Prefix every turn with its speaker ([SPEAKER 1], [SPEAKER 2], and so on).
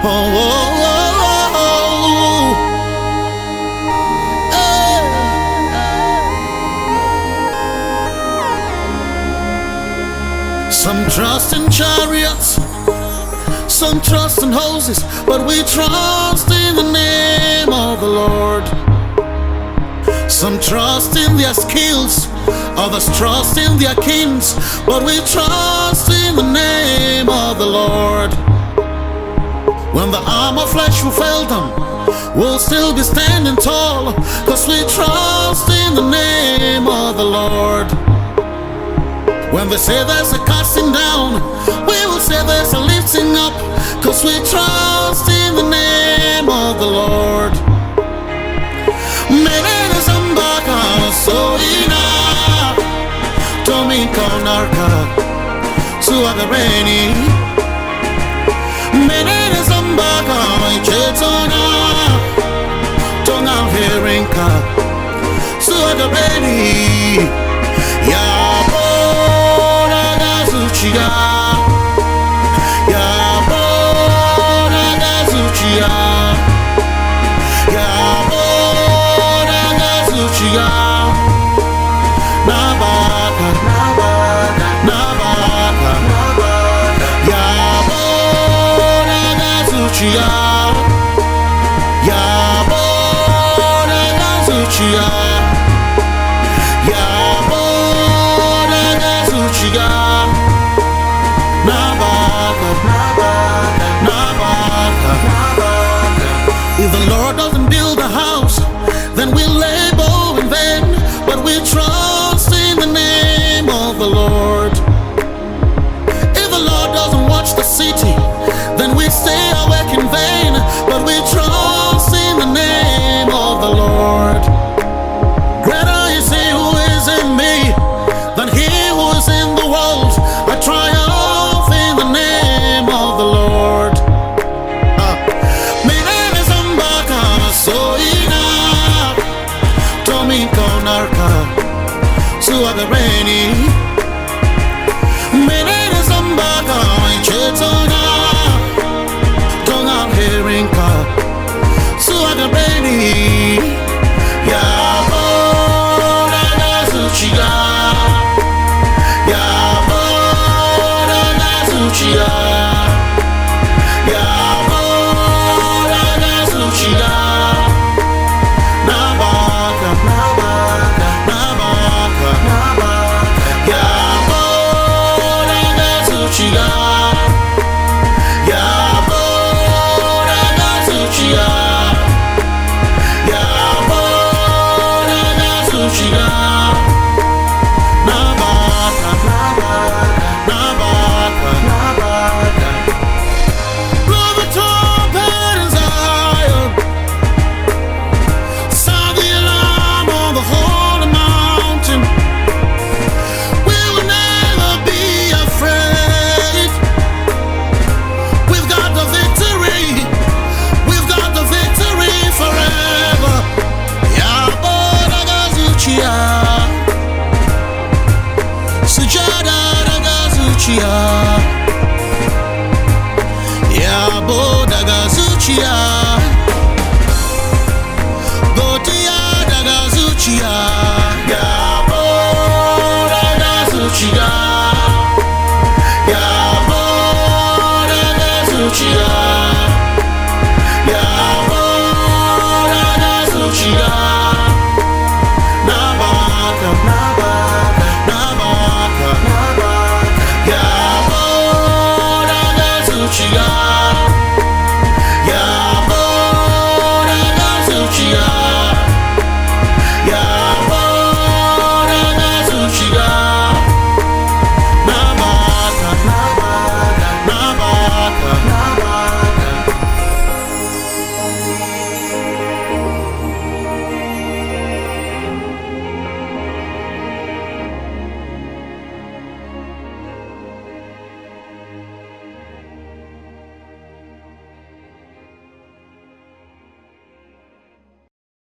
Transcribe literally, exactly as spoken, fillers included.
[SPEAKER 1] oh, oh, oh, hey. Some trust in chariots, some trust in horses, but we trust in the name of the Lord. Some trust in their skills, others trust in their kings, but we trust in the name of the Lord. When the arm of flesh will fail them, we'll still be standing tall, cause we trust in the name of the Lord. When they say there's a casting down, we will say there's a lifting up, cause we trust in the name of the Lord. Menene zambaka soina Tomi konarka Suagareni Menene zambaka Chetona Tonga herinka Suagareni Yabora gazuchiga Yabora gazuchiga Yabora gazuchiga Nabaka Nabaka Nabaka Yabora gazuchiga Yabora gazuchiga Yabora gazuchiga Nabaka Nabaka Nabaka If the Lord doesn't build a house, then we labor in vain, but we trust in the name of the Lord. If the Lord doesn't watch the city, then we stay awake in vain, but we trust in the name of the Lord. Greater is he who is in me than he who is in the world. I triumph in the name of the Lord. Soina Tomi konarka Suagareni Menene zambaka Chetona Tonga herinka Suagareni Yabora gazuchiga Yabora gazuchiga Yabora gazuchiga Nabaka, Nabaka, Nabaka, Nabaka, Yabora gazuchiga, Yabora gazuchiga, Yabora gazuchiga, Nabaka, Nabaka, Nabaka, Nabaka. Blow the trumpet in Zion. The holy mountain, we will never be afraid. We've got the victory, we've got the victory forever. Yabora gazuchia, sujada gazuchia, Yabora gazuchia. Yabora gazuchiga, Yabora gazuchiga, Yabora gazuchiga.